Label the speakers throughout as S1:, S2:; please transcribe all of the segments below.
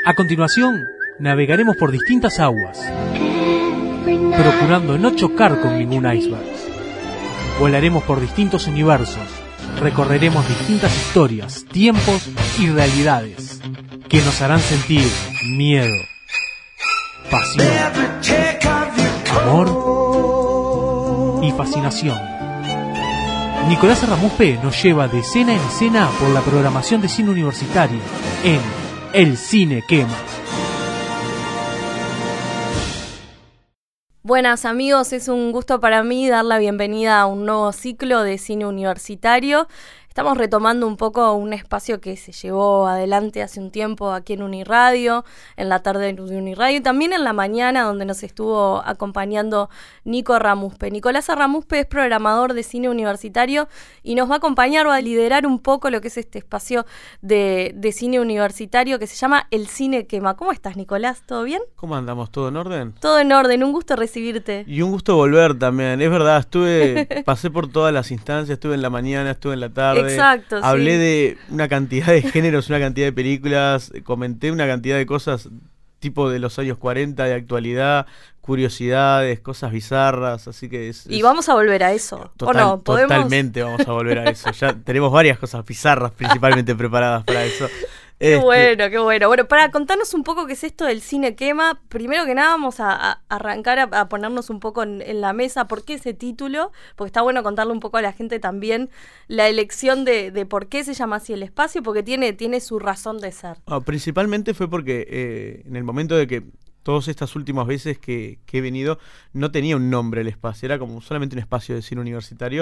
S1: A continuación, navegaremos por distintas aguas, procurando no chocar con ningún iceberg. Volaremos por distintos universos, recorreremos distintas historias, tiempos y realidades que nos harán sentir miedo, pasión, amor y fascinación. Nicolás Arramuspe nos lleva de escena en escena por la programación de cine universitario en El Cine Quema.
S2: Buenas amigos, es un gusto para mí dar la bienvenida a un nuevo ciclo de cine universitario. Estamos retomando un poco un espacio que se llevó adelante hace un tiempo aquí en Uniradio, en la tarde de Uniradio y también en la mañana, donde nos estuvo acompañando Nico Arramuspe. Nicolás Arramuspe es programador de cine universitario y nos va a acompañar, va a liderar un poco lo que es este espacio de cine universitario que se llama El Cine Quema. ¿Cómo estás, Nicolás? ¿Todo bien?
S3: ¿Cómo andamos? ¿Todo en orden?
S2: Todo en orden, un gusto recibirte.
S3: Y un gusto volver también, es verdad, pasé por todas las instancias, estuve en la mañana, estuve en la tarde.
S2: Exacto,
S3: hablé
S2: sí.
S3: de una cantidad de géneros, una cantidad de películas, comenté una cantidad de cosas tipo de los años 40, de actualidad, curiosidades, cosas bizarras, así que
S2: Y vamos a volver a eso, ¿o no? ¿Podemos?
S3: Totalmente vamos a volver a eso, ya tenemos varias cosas bizarras principalmente preparadas para eso.
S2: Qué bueno, qué bueno. Bueno, para contarnos un poco qué es esto del Cine Quema, primero que nada vamos a arrancar a ponernos un poco en la mesa por qué ese título, porque está bueno contarle un poco a la gente también la elección de por qué se llama así el espacio, porque tiene su razón de ser.
S3: Principalmente fue porque en el momento de que todas estas últimas veces que he venido no tenía un nombre el espacio, era como solamente un espacio de cine universitario,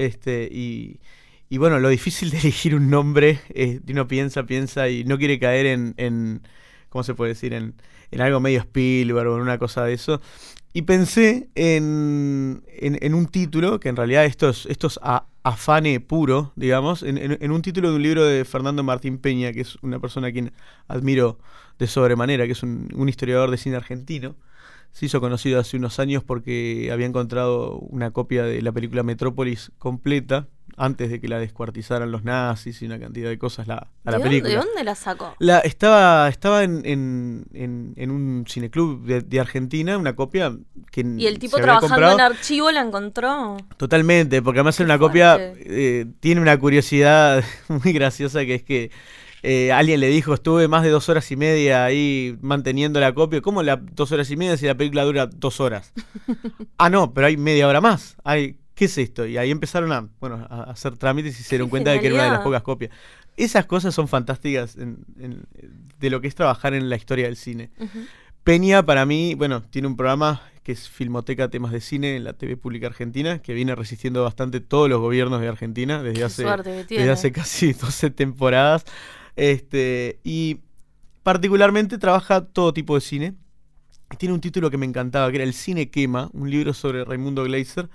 S3: y bueno, lo difícil de elegir un nombre, uno piensa y no quiere caer en ¿cómo se puede decir? En algo medio Spielberg o en una cosa de eso. Y pensé en un título, que en realidad esto es afane puro, digamos, en un título de un libro de Fernando Martín Peña, que es una persona a quien admiro de sobremanera, que es un historiador de cine argentino. Se hizo conocido hace unos años porque había encontrado una copia de la película Metrópolis completa, antes de que la descuartizaran los nazis y una cantidad de cosas la película.
S2: ¿De dónde la sacó?
S3: Estaba en un cineclub de Argentina, una copia que
S2: ¿Y el tipo
S3: se había
S2: trabajando
S3: comprado.
S2: en archivo la encontró?
S3: Totalmente, porque además
S2: Qué
S3: una
S2: fuerte.
S3: copia tiene una curiosidad muy graciosa, que es que alguien le dijo, estuve más de 2 horas y media ahí manteniendo la copia. ¿Cómo 2 horas y media si la película dura 2 horas? No, pero hay media hora más. ¿Qué es esto? Y ahí empezaron a hacer trámites y se dieron cuenta de que era una de las pocas copias. Esas cosas son fantásticas de lo que es trabajar en la historia del cine.
S2: Uh-huh.
S3: Peña, para mí, tiene un programa que es Filmoteca Temas de Cine en la TV Pública Argentina, que viene resistiendo bastante todos los gobiernos de Argentina desde hace casi 12 temporadas. Y particularmente trabaja todo tipo de cine. Tiene un título que me encantaba, que era El Cine Quema, un libro sobre Raimundo Gleiser,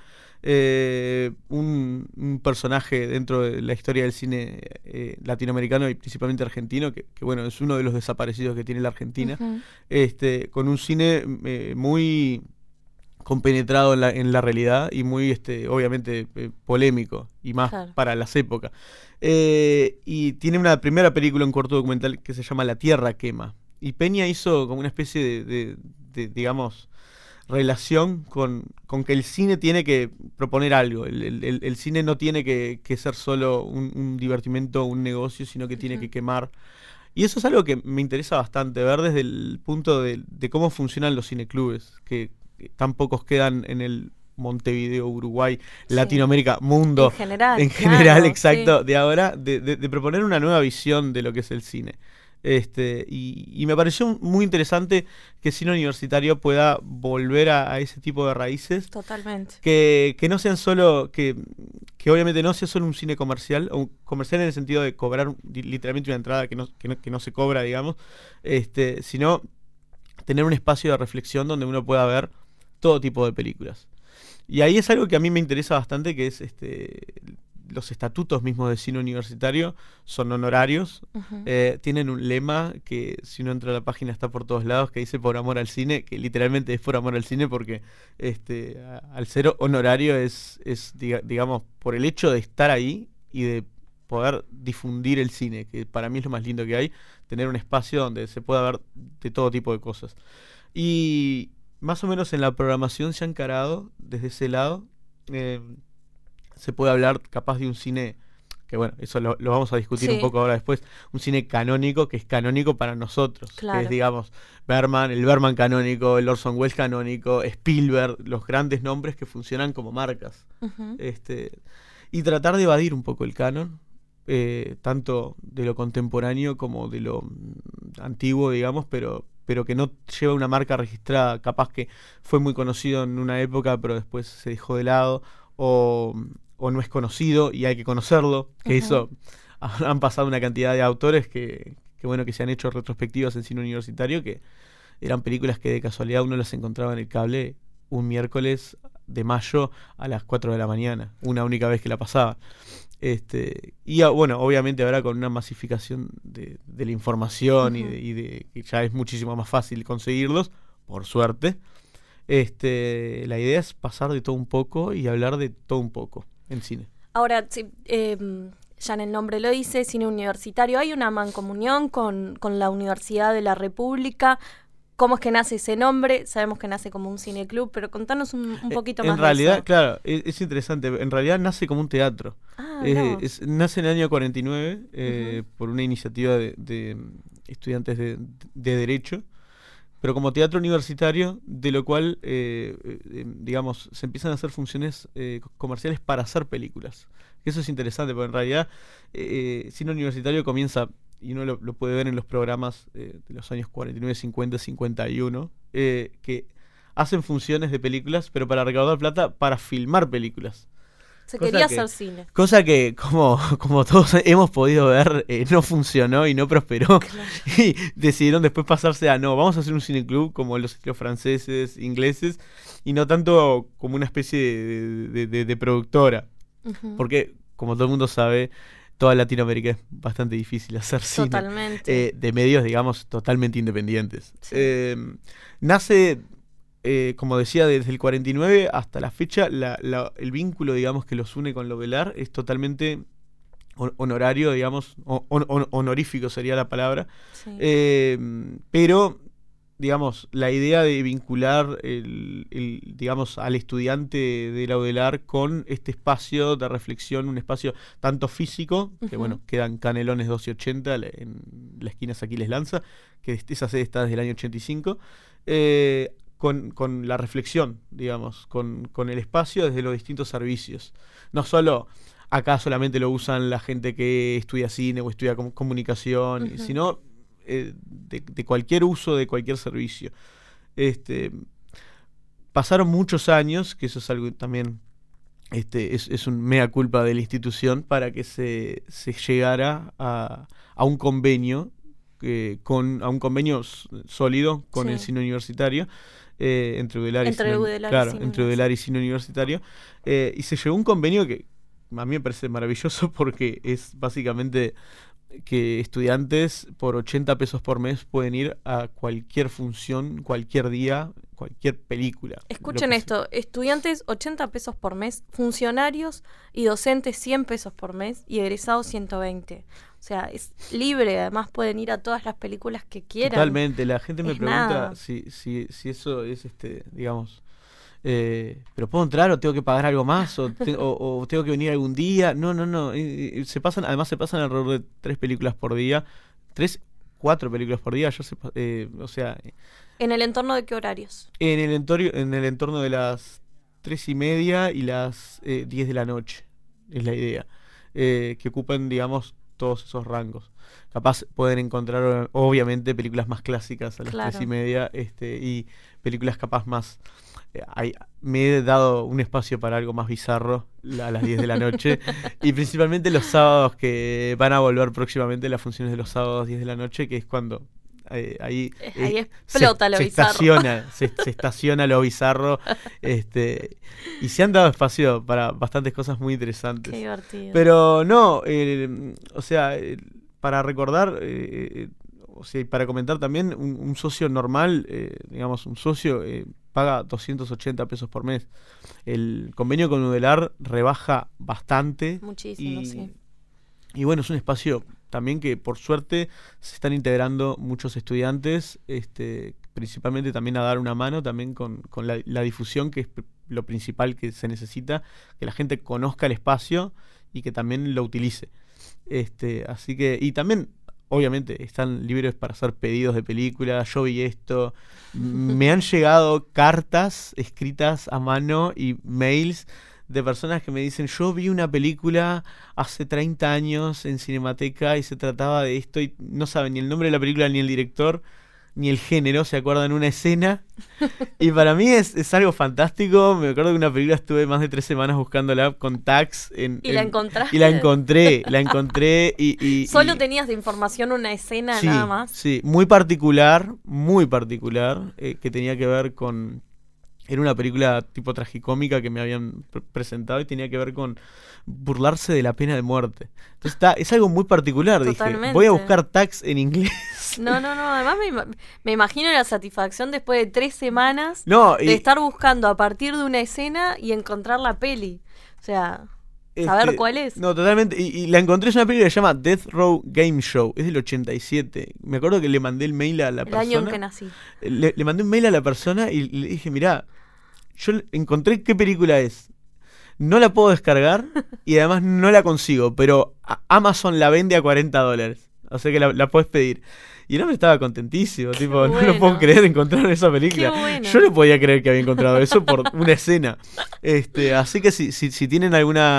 S3: un personaje dentro de la historia del cine latinoamericano y principalmente argentino, que es uno de los desaparecidos que tiene la Argentina,
S2: Uh-huh.
S3: Con un cine muy compenetrado en la realidad y muy obviamente polémico y más
S2: Claro.
S3: para las épocas. Y tiene una primera película, un corto documental que se llama La Tierra Quema. Y Peña hizo como una especie de digamos, relación con que el cine tiene que proponer algo. El cine no tiene que ser solo un divertimento, un negocio, sino que tiene que quemar. Y eso es algo que me interesa bastante, ver desde el punto de cómo funcionan los cineclubes, que tan pocos quedan en el Montevideo, Uruguay,
S2: Sí.
S3: Latinoamérica, mundo.
S2: En general,
S3: Exacto,
S2: sí.
S3: de ahora, de proponer una nueva visión de lo que es el cine. Y me pareció muy interesante que el cine universitario pueda volver a ese tipo de raíces.
S2: Totalmente.
S3: Que no sean solo, que obviamente no sea solo un cine comercial, o comercial en el sentido de cobrar literalmente una entrada que no se cobra, digamos, sino tener un espacio de reflexión donde uno pueda ver todo tipo de películas. Y ahí es algo que a mí me interesa bastante, que es los estatutos mismos de cine universitario son honorarios.
S2: Uh-huh.
S3: Tienen un lema que, si uno entra a la página, está por todos lados, que dice por amor al cine, que literalmente es por amor al cine, porque al ser honorario es digamos, por el hecho de estar ahí y de poder difundir el cine, que para mí es lo más lindo que hay, tener un espacio donde se pueda ver de todo tipo de cosas. Y más o menos en la programación se ha encarado desde ese lado. Se puede hablar capaz de un cine, que bueno, eso lo vamos a discutir un poco ahora después, un cine canónico que es canónico para nosotros,
S2: claro.
S3: que es, digamos, Berman, el Berman canónico, el Orson Welles canónico, Spielberg, los grandes nombres que funcionan como marcas. Y tratar de evadir un poco el canon, tanto de lo contemporáneo como de lo antiguo, digamos, pero que no lleva una marca registrada, capaz que fue muy conocido en una época pero después se dejó de lado, o no es conocido y hay que conocerlo, que eso han pasado una cantidad de autores que bueno, que se han hecho retrospectivas en cine universitario, que eran películas que de casualidad uno las encontraba en el cable un miércoles de mayo a las 4 de la mañana, una única vez que la pasaba. Y bueno, obviamente ahora con una masificación de la información y de que ya es muchísimo más fácil conseguirlos, por suerte. La idea es pasar de todo un poco y hablar de todo un poco en cine.
S2: Ahora, sí, ya en el nombre lo dice, cine universitario. ¿Hay una mancomunión con la Universidad de la República? ¿Cómo es que nace ese nombre? Sabemos que nace como un cineclub, pero contanos un poquito más
S3: en realidad,
S2: de eso.
S3: claro, es interesante. En realidad nace como un teatro. Nace en el año 49 por una iniciativa de estudiantes de Derecho, pero como teatro universitario, de lo cual, digamos, se empiezan a hacer funciones comerciales para hacer películas. Eso es interesante, porque en realidad cine universitario comienza, y uno lo puede ver en los programas de los años 49, 50, 51, que hacen funciones de películas, pero para recaudar plata para filmar películas.
S2: Se quería hacer cine.
S3: Cosa que, como todos hemos podido ver, no funcionó y no prosperó.
S2: Claro.
S3: Y decidieron después pasarse a, no, vamos a hacer un cineclub como los franceses, ingleses, y no tanto como una especie de productora. Porque, como todo el mundo sabe, toda Latinoamérica es bastante difícil hacer cine.
S2: Totalmente.
S3: De medios, digamos, totalmente independientes.
S2: Sí.
S3: Nace... como decía, desde el 49 hasta la fecha, el vínculo, digamos, que los une con Lovelar es totalmente honorario, digamos, honorífico sería la palabra.
S2: Sí.
S3: Pero, digamos, la idea de vincular digamos, al estudiante de Lovelar con este espacio de reflexión, un espacio tanto físico, que bueno, quedan Canelones 12 y 80 en la esquina Aquiles Lanza, que esa sede está desde el año 85, con la reflexión, digamos, con el espacio desde los distintos servicios. No solo, acá solamente lo usan la gente que estudia cine o estudia comunicación, sino de cualquier uso, de cualquier servicio. Pasaron muchos años, que eso es algo también, es un mea culpa de la institución, para que se llegara a un convenio, a un convenio sólido con el cine universitario, entre Udelar y cine universitario, y se llegó a un convenio que a mí me parece maravilloso, porque es básicamente que estudiantes por 80 pesos por mes pueden ir a cualquier función, cualquier día, cualquier película.
S2: Escuchen esto, estudiantes 80 pesos por mes, funcionarios y docentes 100 pesos por mes y egresados 120. O sea, es libre, además pueden ir a todas las películas que quieran.
S3: Totalmente, la gente me pregunta
S2: nada.
S3: si eso es, digamos, pero ¿puedo entrar o tengo que pagar algo más? ¿O tengo que venir algún día? No. Además se pasan alrededor de 3 películas por día. 4 películas por día. O sea...
S2: ¿En el entorno de qué horarios?
S3: En el entorno de las 3:30 y las 10 de la noche, es la idea. Que ocupan, digamos, todos esos rangos. Capaz pueden encontrar, obviamente, películas más clásicas a las 3:30, y películas capaz más... me he dado un espacio para algo más bizarro a las 10 de la noche y principalmente los sábados, que van a volver próximamente las funciones de los sábados 10 de la noche, que es cuando ahí
S2: explota lo bizarro.
S3: Se estaciona lo bizarro, y se han dado espacio para bastantes cosas muy interesantes.
S2: Qué divertido.
S3: Pero no, o sea, para recordar, o sea, para comentar también, un socio normal, digamos, un socio paga 280 pesos por mes. El convenio con Udelar rebaja bastante.
S2: Muchísimo, sí.
S3: Y bueno, es un espacio también que por suerte se están integrando muchos estudiantes, principalmente también a dar una mano también con la difusión, que es lo principal que se necesita, que la gente conozca el espacio y que también lo utilice. Así que, y también, obviamente, están libres para hacer pedidos de películas. Yo vi esto, me han llegado cartas escritas a mano y mails de personas que me dicen, yo vi una película hace 30 años en Cinemateca y se trataba de esto, y no saben ni el nombre de la película, ni el director, ni el género, se acuerdan una escena. Y para mí es algo fantástico. Me acuerdo que una película estuve más de 3 semanas buscándola con tags.
S2: ¿La encontraste?
S3: Y la encontré y
S2: ¿Solo tenías de información una escena
S3: sí,
S2: nada más?
S3: Sí, muy particular, que tenía que ver con... Era una película tipo tragicómica que me habían presentado y tenía que ver con burlarse de la pena de muerte. Entonces es algo muy particular.
S2: Totalmente.
S3: Dije, voy a buscar tags en inglés.
S2: No, además me imagino la satisfacción después de 3 semanas
S3: de
S2: estar buscando a partir de una escena y encontrar la peli. O sea, saber cuál es.
S3: No, totalmente. Y la encontré, es una película que se llama Death Row Game Show. Es del 87. Me acuerdo que le mandé el mail a la persona.
S2: El año en que nací.
S3: Le mandé un mail a la persona y le dije, mirá, yo encontré qué película es. No la puedo descargar y además no la consigo, pero Amazon la vende a $40. O sea que la puedes pedir. Y el hombre estaba contentísimo, tipo,
S2: bueno.
S3: No lo puedo creer, encontrar esa película.
S2: Bueno.
S3: Yo no podía creer que había encontrado eso por una escena. Así que si tienen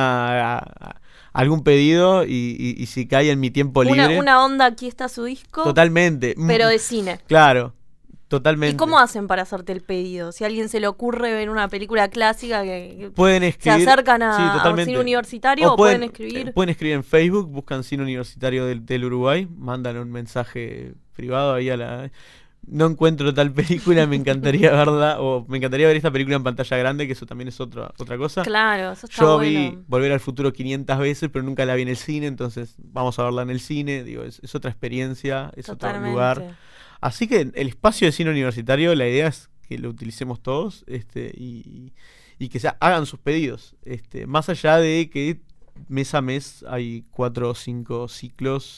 S3: algún pedido y si cae en mi tiempo libre.
S2: Una onda, aquí está su disco.
S3: Totalmente.
S2: Pero de cine.
S3: Claro. Totalmente.
S2: ¿Y cómo hacen para hacerte el pedido? Si a alguien se le ocurre ver una película clásica que
S3: pueden escribir,
S2: se acercan a un cine universitario o pueden escribir.
S3: Pueden escribir en Facebook, buscan Cine Universitario del Uruguay, mandan un mensaje privado ahí no encuentro tal película, me encantaría verla, o me encantaría ver esta película en pantalla grande, que eso también es otra cosa.
S2: Claro, eso está
S3: Yo
S2: bueno.
S3: vi Volver al Futuro 500 veces, pero nunca la vi en el cine, entonces vamos a verla en el cine. Digo, es otra experiencia, es
S2: Totalmente.
S3: otro lugar. Así que el espacio de cine universitario, la idea es que lo utilicemos todos y que hagan sus pedidos. Más allá de que mes a mes hay 4 o 5 ciclos,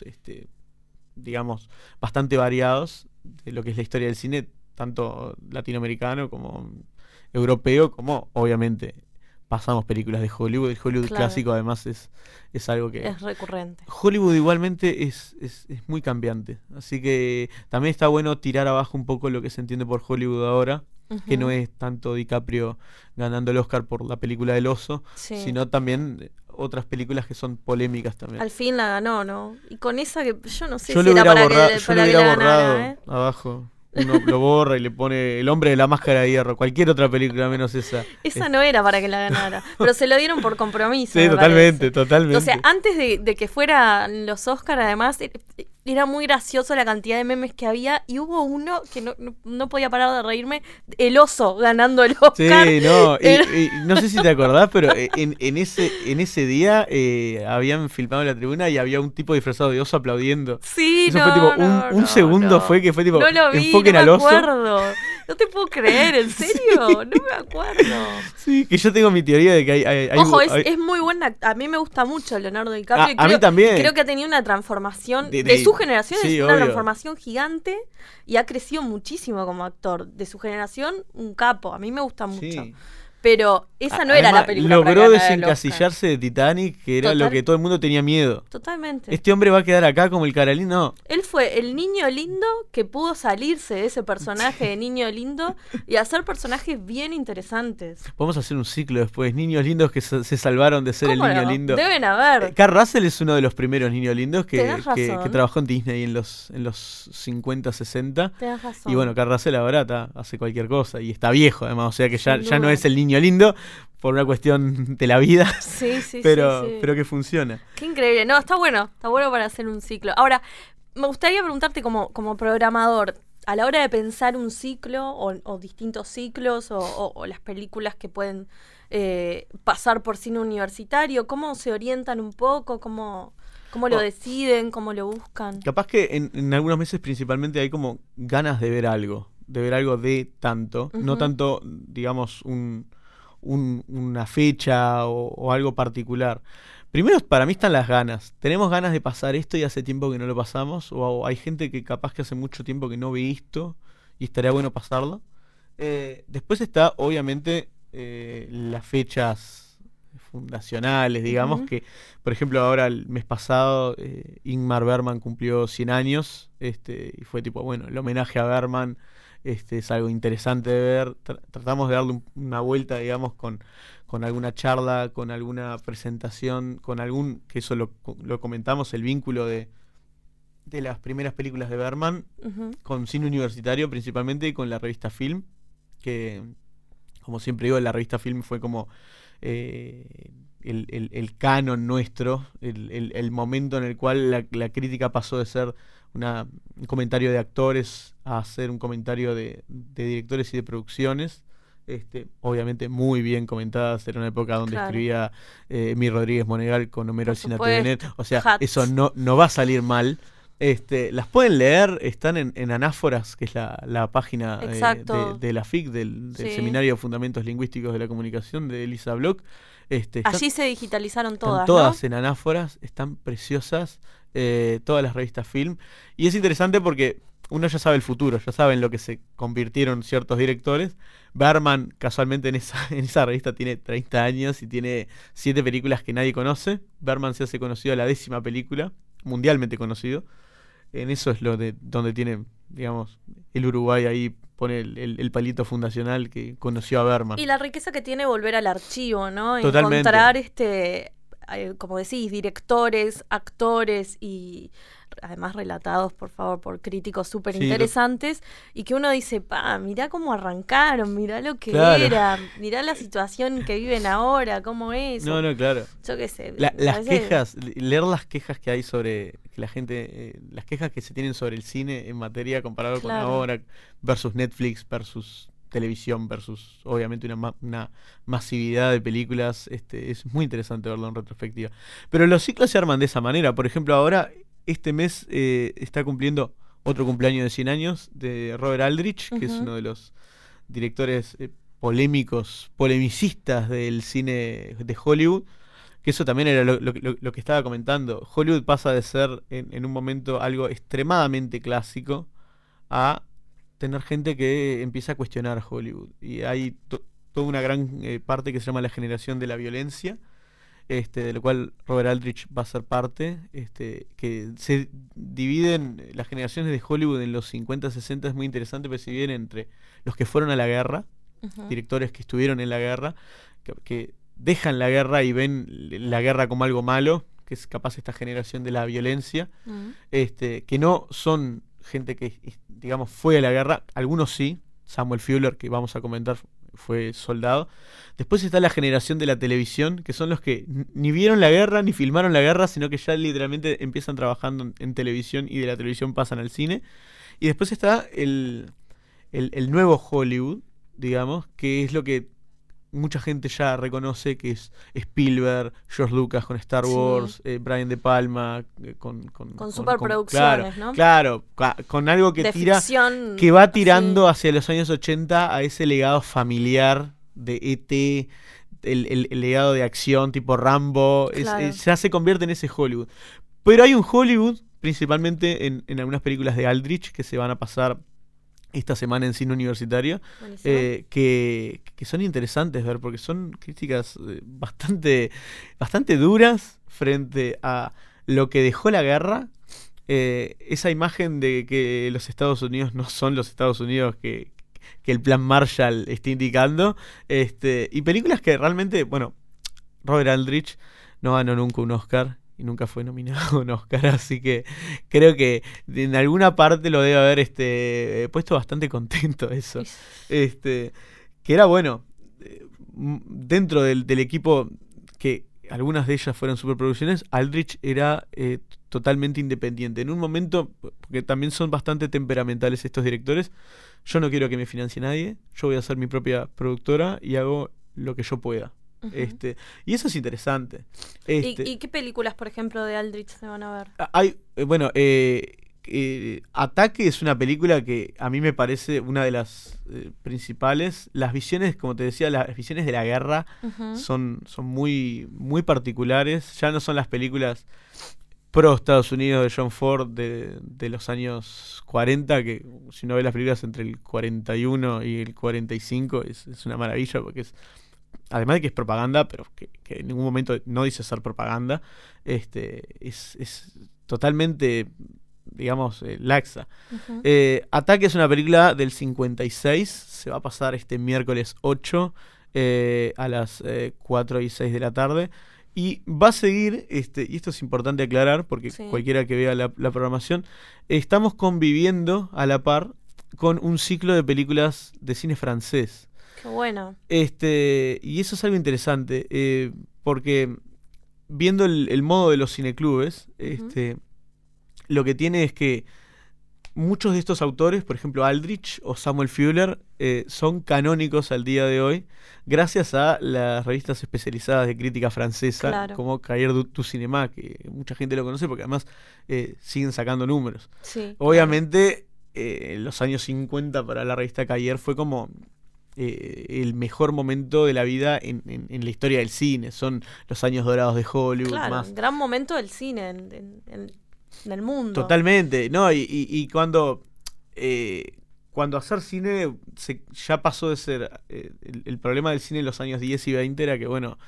S3: digamos, bastante variados de lo que es la historia del cine, tanto latinoamericano como europeo, como obviamente pasamos películas de Hollywood. El Hollywood clásico además es algo que...
S2: Es recurrente.
S3: Hollywood igualmente es muy cambiante. Así que también está bueno tirar abajo un poco lo que se entiende por Hollywood ahora, que no es tanto DiCaprio ganando el Oscar por la película del oso, sino también otras películas que son polémicas también.
S2: Al fin la ganó, ¿no? Y con esa que yo no sé
S3: si
S2: era para
S3: que la
S2: ganara,
S3: borrado abajo. Uno lo borra y le pone El hombre de la máscara de hierro, cualquier otra película menos esa.
S2: Esa no era para que la ganara, pero se lo dieron por compromiso.
S3: Sí, totalmente.
S2: O sea, antes de que fueran los Oscar, además, era muy gracioso la cantidad de memes que había, y hubo uno que no podía parar de reírme, el oso ganando el Oscar.
S3: Sí, no, y no sé si te acordás, pero en ese día habían filmado la tribuna y había un tipo disfrazado de oso aplaudiendo.
S2: Sí,
S3: eso fue tipo un segundo, fue que fue tipo,
S2: no lo vi,
S3: enfoquen al oso.
S2: No te puedo creer, ¿en serio? No me acuerdo.
S3: Sí, que yo tengo mi teoría de que hay
S2: Ojo, es muy buena. A mí me gusta mucho Leonardo DiCaprio.
S3: A mí también.
S2: Creo que ha tenido una transformación de su generación,
S3: sí,
S2: es una
S3: obvio.
S2: transformación gigante y ha crecido muchísimo como actor. De su generación, un capo. A mí me gusta mucho.
S3: Sí.
S2: Pero esa no era la película.
S3: Logró desencasillarse de Titanic, que era lo que todo el mundo tenía miedo.
S2: Totalmente.
S3: Este hombre va a quedar acá como el Caralín, no.
S2: Él fue el niño lindo que pudo salirse de ese personaje de niño lindo y hacer personajes bien interesantes.
S3: Podemos hacer un ciclo después, niños lindos que se salvaron de ser el niño lindo.
S2: Deben haber.
S3: Carl Russell es uno de los primeros niños lindos que trabajó en Disney en los 50, 60.
S2: Tenés razón.
S3: Y bueno, Carl Russell ahora hace cualquier cosa y está viejo además, o sea que ya no es el niño lindo por una cuestión de la vida.
S2: Sí,
S3: pero que funciona.
S2: Qué increíble. No, está bueno para hacer un ciclo. Ahora, me gustaría preguntarte como programador, a la hora de pensar un ciclo o distintos ciclos o las películas que pueden pasar por cine universitario, ¿cómo se orientan un poco? ¿Cómo lo deciden? ¿Cómo lo buscan?
S3: Capaz que en algunos meses principalmente hay como ganas de ver algo de tanto, no tanto, digamos, una fecha o algo particular. Primero, para mí están las ganas. Tenemos ganas de pasar esto y hace tiempo que no lo pasamos. O hay gente que capaz que hace mucho tiempo que no ve esto y estaría bueno pasarlo. Después está, obviamente, las fechas fundacionales, digamos, que, por ejemplo, ahora el mes pasado Ingmar Bergman cumplió 100 años, y fue tipo, bueno, el homenaje a Bergman es algo interesante de ver. Tratamos de darle una vuelta, digamos, con alguna charla, con alguna presentación, con algún, que eso lo comentamos, el vínculo de las primeras películas de Bergman con cine universitario principalmente y con la revista Film, que, como siempre digo, la revista Film fue como el canon nuestro, el momento en el cual la crítica pasó de ser un comentario de actores a ser un comentario de directores y de producciones. Obviamente muy bien comentadas, era una época donde escribía Emir Rodríguez Monegal con Homero Alsina TVNet, o sea, eso no va a salir mal. Las pueden leer, están en Anáforas, que es la página de la FIC, del Seminario de Fundamentos Lingüísticos de la Comunicación de Elisa Bloch.
S2: Allí se digitalizaron todas,
S3: están todas,
S2: ¿no?
S3: En Anáforas, están preciosas, todas las revistas Film. Y es interesante porque uno ya sabe el futuro, ya saben lo que se convirtieron ciertos directores. Bergman, casualmente, en esa revista tiene 30 años y tiene 7 películas que nadie conoce. Bergman se hace conocido a la 10ª película, mundialmente conocido. En eso es donde tiene, digamos, el Uruguay ahí pone el palito fundacional que conoció a Bergman.
S2: Y la riqueza que tiene volver al archivo, ¿no?
S3: Totalmente.
S2: Encontrar, como decís, directores, actores y además relatados, por favor, por críticos súper interesantes, y que uno dice, mirá cómo arrancaron, mirá lo que era, mirá la situación que viven ahora, cómo es.
S3: No, claro.
S2: Yo qué sé.
S3: Las quejas, leer las quejas que hay sobre que la gente, las quejas que se tienen sobre el cine en materia comparado con ahora, versus Netflix, versus televisión, versus obviamente una masividad de películas, es muy interesante verlo en retrospectiva. Pero los ciclos se arman de esa manera. Por ejemplo, ahora este mes está cumpliendo otro cumpleaños de 100 años de Robert Aldrich, que es uno de los directores polemicistas del cine de Hollywood, que eso también era lo que estaba comentando. Hollywood pasa de ser en un momento algo extremadamente clásico a tener gente que empieza a cuestionar Hollywood. Y hay toda una gran parte que se llama la generación de la violencia, de lo cual Robert Aldrich va a ser parte, que se dividen las generaciones de Hollywood en los 50, 60, es muy interesante, porque se dividen entre los que fueron a la guerra, directores que estuvieron en la guerra, que dejan la guerra y ven la guerra como algo malo, que es capaz esta generación de la violencia, que no son gente que, digamos, fue a la guerra, algunos sí, Samuel Fuller, que vamos a comentar, fue soldado. Después está la generación de la televisión, que son los que ni vieron la guerra, ni filmaron la guerra, sino que ya literalmente empiezan trabajando en televisión y de la televisión pasan al cine. Y después está el nuevo Hollywood, digamos, que es lo que mucha gente ya reconoce, que es Spielberg, George Lucas con Star Wars, Brian De Palma con
S2: superproducciones, ¿no?
S3: Claro, con algo que
S2: de
S3: tira,
S2: ficción,
S3: que va tirando hacia los años 80 a ese legado familiar de E.T., el legado de acción tipo Rambo, ya se convierte en ese Hollywood. Pero hay un Hollywood, principalmente en algunas películas de Aldrich, que se van a pasar esta semana en cine universitario, que son interesantes ver, porque son críticas bastante duras frente a lo que dejó la guerra, esa imagen de que los Estados Unidos no son los Estados Unidos que el plan Marshall está indicando, y películas que realmente, bueno, Robert Aldrich no ganó nunca un Oscar y nunca fue nominado a un Oscar, así que creo que en alguna parte lo debe haber puesto bastante contento eso. Que era bueno, dentro del equipo, que algunas de ellas fueron superproducciones, Aldrich era totalmente independiente. En un momento, porque también son bastante temperamentales estos directores, yo no quiero que me financie nadie, yo voy a ser mi propia productora y hago lo que yo pueda. Y eso es interesante.
S2: ¿Y qué películas, por ejemplo, de Aldrich se van a ver?
S3: Hay, bueno, que Ataque es una película que a mí me parece una de las principales. Las visiones, como te decía, las visiones de la guerra son muy, muy particulares. Ya no son las películas pro Estados Unidos de John Ford de los años 40, que si uno ve las películas entre el 41 y el 45 es una maravilla, porque además de que es propaganda, pero que en ningún momento no dice ser propaganda, es totalmente, digamos, laxa. Ataque es una película del 56, se va a pasar este miércoles 8 a las 4 y 6 de la tarde. Y va a seguir, y esto es importante aclarar, porque cualquiera que vea la programación, estamos conviviendo a la par con un ciclo de películas de cine francés.
S2: Qué bueno.
S3: Y eso es algo interesante, porque viendo el modo de los cineclubes, lo que tiene es que muchos de estos autores, por ejemplo Aldrich o Samuel Fuller, son canónicos al día de hoy gracias a las revistas especializadas de crítica francesa, como Cahiers du Cinéma, que mucha gente lo conoce porque además siguen sacando números. Obviamente, en los años 50 para la revista Cahiers fue como el mejor momento de la vida en la historia del cine. Son los años dorados de Hollywood.
S2: Claro, gran momento del cine en el mundo.
S3: Totalmente, ¿no? Y cuando hacer cine ya pasó de ser el problema del cine en los años 10 y 20 era que, bueno,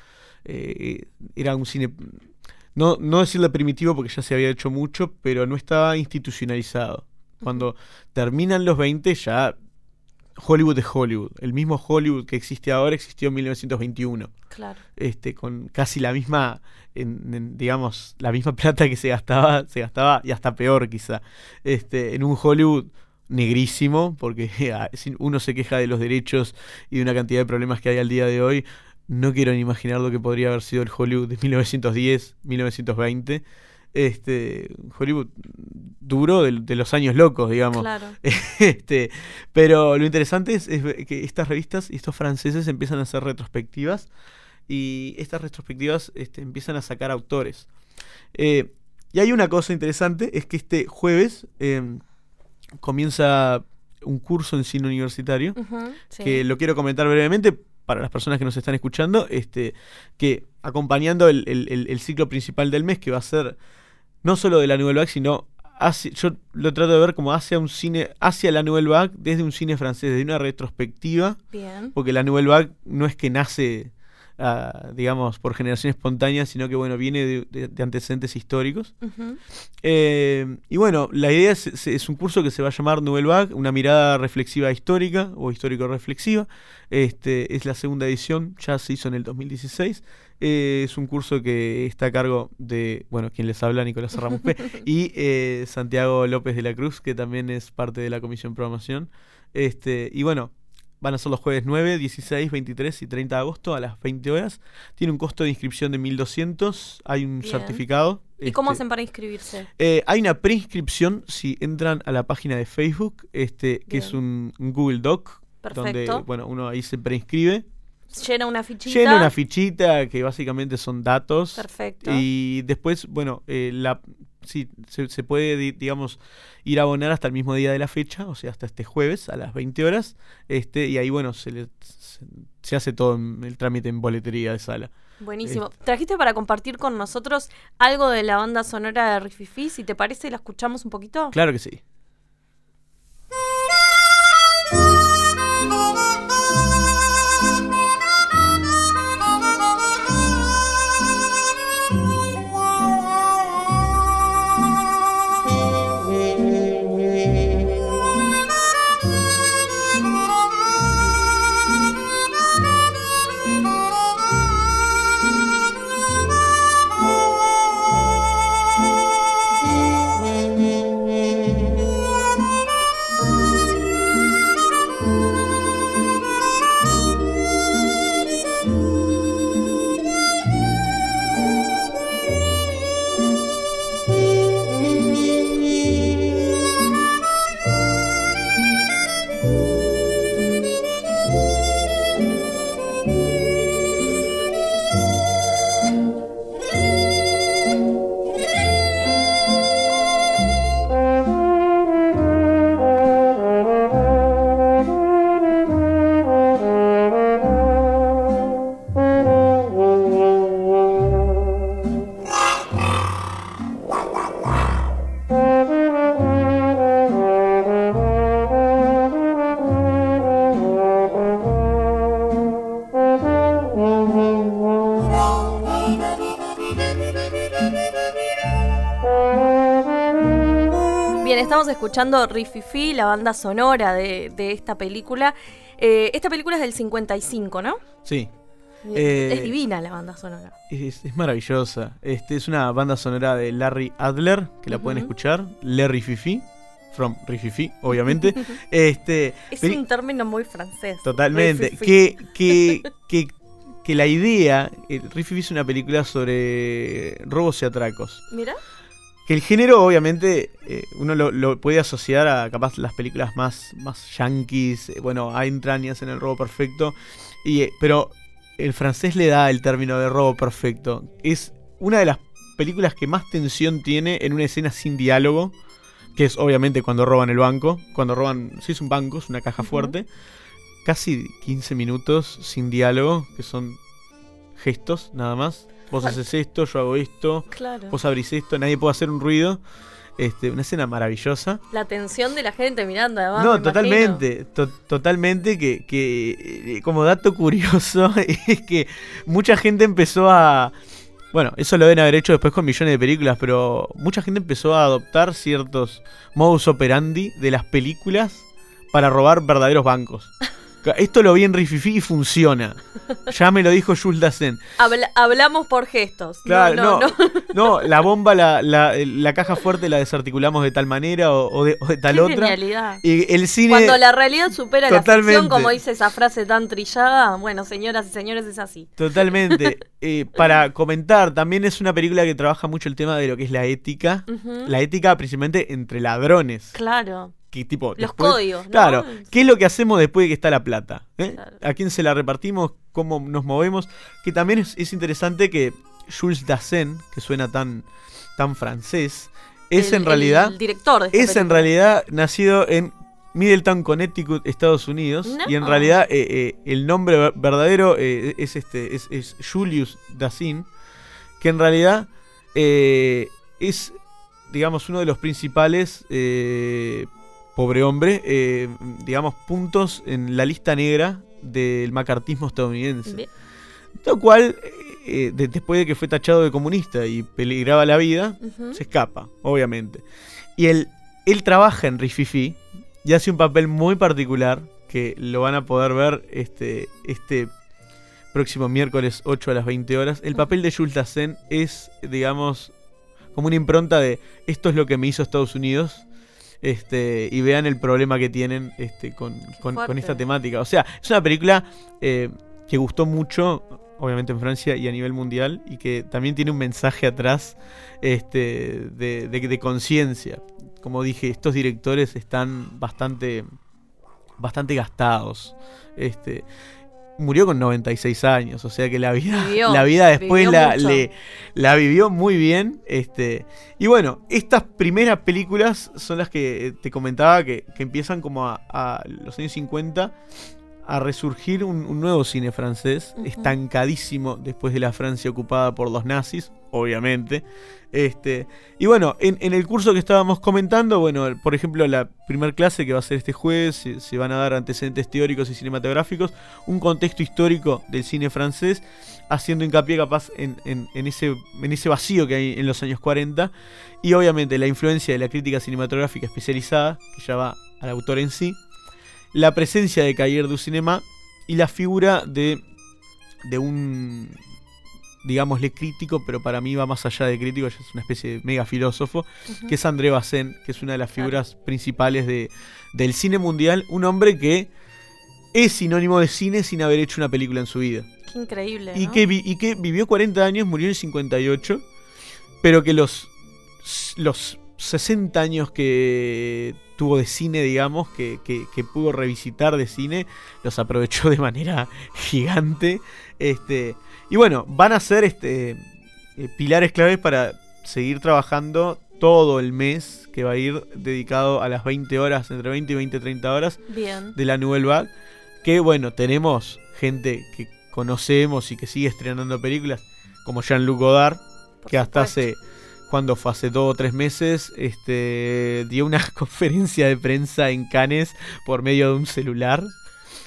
S3: era un cine, no decirle primitivo porque ya se había hecho mucho, pero no estaba institucionalizado. Cuando terminan los 20 ya Hollywood es Hollywood. El mismo Hollywood que existe ahora existió en 1921.
S2: Claro.
S3: Con casi la misma, digamos, la misma plata que se gastaba y hasta peor quizá. En un Hollywood negrísimo, porque uno se queja de los derechos y de una cantidad de problemas que hay al día de hoy. No quiero ni imaginar lo que podría haber sido el Hollywood de 1910, 1920. Hollywood duro de los años locos, digamos.
S2: Claro.
S3: Pero lo interesante es que estas revistas y estos franceses empiezan a hacer retrospectivas, y estas retrospectivas empiezan a sacar autores. Y hay una cosa interesante, es que este jueves comienza un curso en cine universitario, que lo quiero comentar brevemente para las personas que nos están escuchando, que acompañando el ciclo principal del mes, que va a ser no solo de la Nouvelle Vague, sino yo lo trato de ver como hacia la Nouvelle Vague desde un cine francés, desde una retrospectiva.
S2: Bien.
S3: Porque la Nouvelle Vague no es que nace, digamos, por generación espontánea, sino que, bueno, viene de antecedentes históricos. Y bueno, la idea es un curso que se va a llamar Nouvelle Vague, una mirada reflexiva histórica o histórico-reflexiva. Es la segunda edición, ya se hizo en el 2016. Es un curso que está a cargo de, bueno, quien les habla, Nicolás Ramos P. y Santiago López de la Cruz, que también es parte de la comisión de programación. Y bueno, van a ser los jueves 9, 16, 23 y 30 de agosto a las 20 horas. Tiene un costo de inscripción de 1.200. Hay un certificado.
S2: ¿Y cómo hacen para inscribirse?
S3: Hay una preinscripción si entran a la página de Facebook, que es un Google Doc.
S2: Perfecto.
S3: Donde, bueno, uno ahí se preinscribe.
S2: Llena una fichita
S3: que básicamente son datos.
S2: Perfecto.
S3: Y después, bueno, se puede, digamos, ir a abonar hasta el mismo día de la fecha, o sea, hasta este jueves a las 20 horas. Y ahí, bueno, se hace todo el trámite en boletería de sala.
S2: Buenísimo. ¿Trajiste para compartir con nosotros algo de la banda sonora de Rififi? Si te parece, la escuchamos un poquito.
S3: Claro que sí.
S2: estamos escuchando Rififi, la banda sonora de esta película. Esta película es del 55, ¿no?
S3: Sí.
S2: Es divina la banda sonora.
S3: Es maravillosa. Es una banda sonora de Larry Adler, que la pueden escuchar. Larry Fifi, from Rififi, obviamente.
S2: Es un término muy francés.
S3: Totalmente. Que la idea... Rififi es una película sobre robos y atracos.
S2: Mira.
S3: Que el género, obviamente, uno lo puede asociar a capaz las películas más yankees. Bueno, hay entrañas en el robo perfecto. Pero el francés le da el término de robo perfecto. Es una de las películas que más tensión tiene en una escena sin diálogo. Que es obviamente cuando roban el banco. Cuando roban, si es un banco, es una caja fuerte. Casi 15 minutos sin diálogo, que son gestos nada más. Vos haces esto, yo hago esto,
S2: claro.
S3: Vos abrís esto, nadie puede hacer un ruido. Una escena maravillosa.
S2: La tensión de la gente mirando, además.
S3: No, totalmente. Totalmente. Que como dato curioso es que mucha gente empezó a... Bueno, eso lo deben haber hecho después con millones de películas, pero mucha gente empezó a adoptar ciertos modus operandi de las películas para robar verdaderos bancos. Esto lo vi en Rififi y funciona. Ya me lo dijo Jules Dassin.
S2: Hablamos por gestos.
S3: Claro, no, la bomba, la caja fuerte la desarticulamos de tal manera o de tal otra.
S2: Genialidad.
S3: Y el cine...
S2: Cuando la realidad supera la ficción, como dice esa frase tan trillada, bueno, señoras y señores, es así.
S3: Totalmente. Para comentar, también es una película que trabaja mucho el tema de lo que es la ética. La ética principalmente entre ladrones.
S2: Claro.
S3: Que, tipo,
S2: los
S3: después,
S2: códigos, ¿no?
S3: Claro, ¿qué es lo que hacemos después de que está la plata?
S2: Claro.
S3: ¿A quién se la repartimos? ¿Cómo nos movemos? Que también es interesante que Jules Dassin, que suena tan francés, es en realidad...
S2: El director de esta película.
S3: En realidad nacido en Middletown, Connecticut, Estados Unidos. No. Y en realidad el nombre verdadero es Julius Dassin, que en realidad es, digamos, uno de los principales... pobre hombre, digamos, puntos en la lista negra del macartismo estadounidense. Bien. Lo cual, después de que fue tachado de comunista y peligraba la vida, se escapa, obviamente. Y él trabaja en Rififi y hace un papel muy particular que lo van a poder ver este próximo miércoles 8 a las 20 horas. El papel de Jules Dassin es, digamos, como una impronta de esto es lo que me hizo Estados Unidos. Y vean el problema que tienen con esta temática. O sea, es una película que gustó mucho, obviamente en Francia y a nivel mundial, y que también tiene un mensaje atrás de conciencia. Como dije, estos directores están bastante gastados. Murió con 96 años, o sea que la vida después la vivió muy bien. Y bueno, estas primeras películas son las que te comentaba que empiezan como a los años 50 a resurgir un nuevo cine francés, estancadísimo después de la Francia ocupada por los nazis, obviamente. Y bueno, en el curso que estábamos comentando, bueno, por ejemplo, la primer clase que va a ser este jueves, se van a dar antecedentes teóricos y cinematográficos, un contexto histórico del cine francés, haciendo hincapié capaz en ese vacío que hay en los años 40, y obviamente la influencia de la crítica cinematográfica especializada, que ya va al autor en sí, la presencia de Cahiers du Cinéma y la figura de un, digámosle, crítico, pero para mí va más allá de crítico, es una especie de mega filósofo, que es André Bazin, que es una de las figuras principales del cine mundial, un hombre que es sinónimo de cine sin haber hecho una película en su vida.
S2: Qué increíble,
S3: y
S2: ¿no?
S3: Que vivió 40 años, murió en el 58, pero que los 60 años que tuvo de cine, digamos, que pudo revisitar de cine, los aprovechó de manera gigante. Y bueno, van a ser pilares claves para seguir trabajando todo el mes, que va a ir dedicado a las 20 horas, entre 20 y 30 horas.
S2: Bien. De
S3: la Nouvelle Vague. Que bueno, tenemos gente que conocemos y que sigue estrenando películas, como Jean-Luc Godard, que hasta hace 2 o 3 meses dio una conferencia de prensa en Cannes por medio de un celular.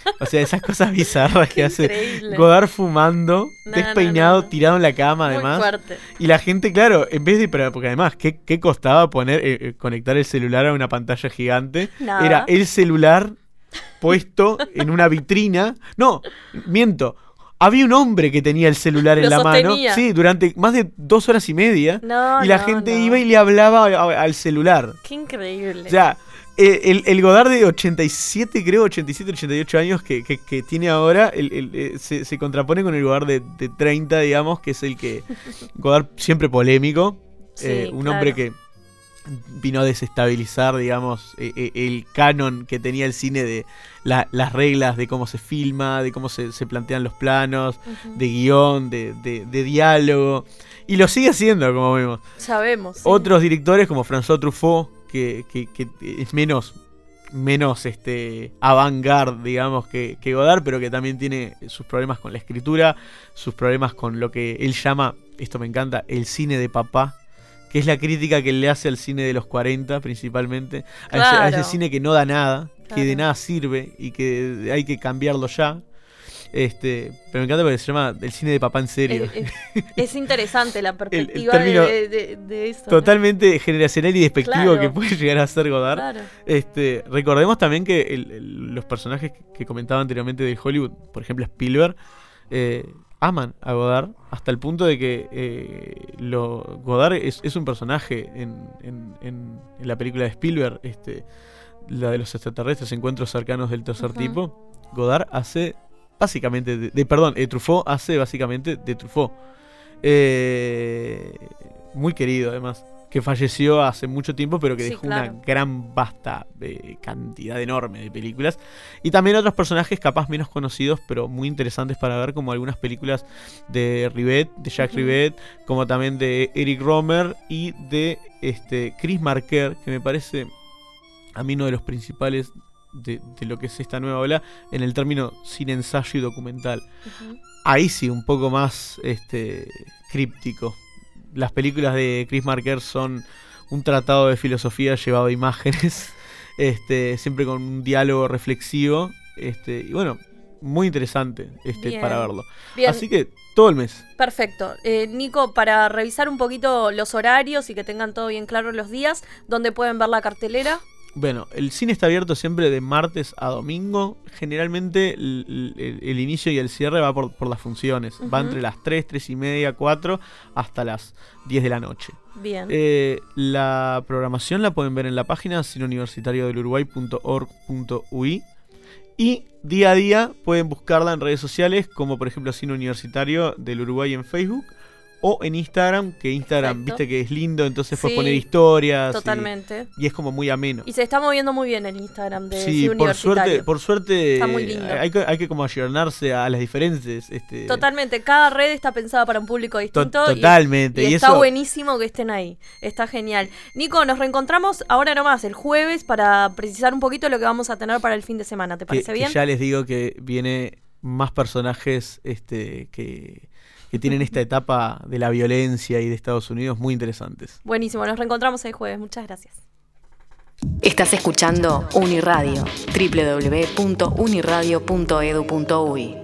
S3: O sea, esas cosas bizarras que hace
S2: Increíble.
S3: Godard fumando,
S2: No,
S3: despeinado,
S2: no.
S3: tirado en la cama
S2: Muy
S3: además.
S2: fuerte.
S3: Y la gente, claro, en vez de... Porque además, ¿qué costaba poner conectar el celular a una pantalla gigante?
S2: Nada.
S3: Era el celular puesto en una vitrina. No, miento. Había un hombre que tenía el celular en
S2: Lo
S3: la
S2: sostenía.
S3: mano. Sí, durante más de 2 horas y media.
S2: No,
S3: y la
S2: no,
S3: gente
S2: no.
S3: iba y le hablaba al celular.
S2: Qué increíble.
S3: O sea, el Godard de 87, creo, 87, 88 años que tiene ahora, se contrapone con el Godard de 30, digamos, que es el que... Godard siempre polémico.
S2: Sí,
S3: Un
S2: claro.
S3: hombre que vino a desestabilizar, digamos, el canon que tenía el cine de las reglas de cómo se filma, de cómo se plantean los planos,
S2: Ujú.
S3: de guión, de diálogo. Y lo sigue haciendo, como vemos.
S2: Sabemos. Sí.
S3: Otros directores como François Truffaut, que es menos avant-garde, digamos, que Godard, pero que también tiene sus problemas con la escritura, sus problemas con lo que él llama, esto me encanta, el cine de papá, que es la crítica que él le hace al cine de los 40 principalmente, a ese
S2: Claro.
S3: cine que no da nada, que de
S2: Claro.
S3: nada sirve y que hay que cambiarlo ya. Pero me encanta porque se llama el cine de papá en serio.
S2: Es interesante la perspectiva
S3: término
S2: de eso. ¿no?
S3: Totalmente generacional y despectivo
S2: Claro.
S3: que puede llegar a ser Godard.
S2: Claro.
S3: Recordemos también que los personajes que comentaba anteriormente de Hollywood, por ejemplo Spielberg, aman a Godard hasta el punto de que Godard es un personaje en la película de Spielberg, la de los extraterrestres, encuentros cercanos del tercer
S2: Ujú.
S3: tipo. Godard hace básicamente Truffaut hace básicamente de Truffaut. Muy querido además, que falleció hace mucho tiempo, pero que
S2: Sí,
S3: dejó
S2: claro.
S3: una gran vasta cantidad enorme de películas. Y también otros personajes capaz menos conocidos, pero muy interesantes para ver, como algunas películas de Rivette, de Jacques
S2: Ujú.
S3: Rivette, como también de Eric Rohmer y de Chris Marker, que me parece a mí uno de los principales de lo que es esta nueva ola en el término cine ensayo y documental.
S2: Ujú.
S3: Ahí sí, un poco más críptico. Las películas de Chris Marker son un tratado de filosofía llevado a imágenes, siempre con un diálogo reflexivo, y bueno, muy interesante
S2: Bien.
S3: para verlo.
S2: Bien.
S3: Así que todo el mes.
S2: Perfecto. Nico, para revisar un poquito los horarios y que tengan todo bien claro los días, ¿dónde pueden ver la cartelera?
S3: Bueno, el cine está abierto siempre de martes a domingo. Generalmente el inicio y el cierre va por las funciones. Va
S2: Ujú.
S3: entre las 3, 3 y media, 4 hasta las 10 de la noche.
S2: Bien.
S3: La programación la pueden ver en la página cineuniversitariodeluruguay.org.ui y día a día pueden buscarla en redes sociales como por ejemplo Cine Universitario del Uruguay en Facebook o en Instagram, que Instagram,
S2: Perfecto.
S3: viste que es lindo, entonces
S2: Sí,
S3: puedes poner historias
S2: Totalmente.
S3: y es como muy ameno.
S2: Y se está moviendo muy bien el Instagram de
S3: Sí,
S2: Cine Universitario.
S3: por suerte
S2: Está muy lindo.
S3: hay que como ayornarse a las diferentes.
S2: Totalmente, cada red está pensada para un público distinto.
S3: Totalmente.
S2: Y
S3: Y
S2: está
S3: eso-
S2: buenísimo que estén ahí. Está genial. Nico, nos reencontramos ahora nomás, el jueves, para precisar un poquito lo que vamos a tener para el fin de semana. ¿Te parece
S3: que
S2: bien?
S3: ya les digo que viene más personajes que tienen esta etapa de la violencia y de Estados Unidos muy interesantes.
S2: Buenísimo, nos reencontramos el jueves. Muchas gracias.
S4: Estás escuchando Uniradio, www.uniradio.edu.uy.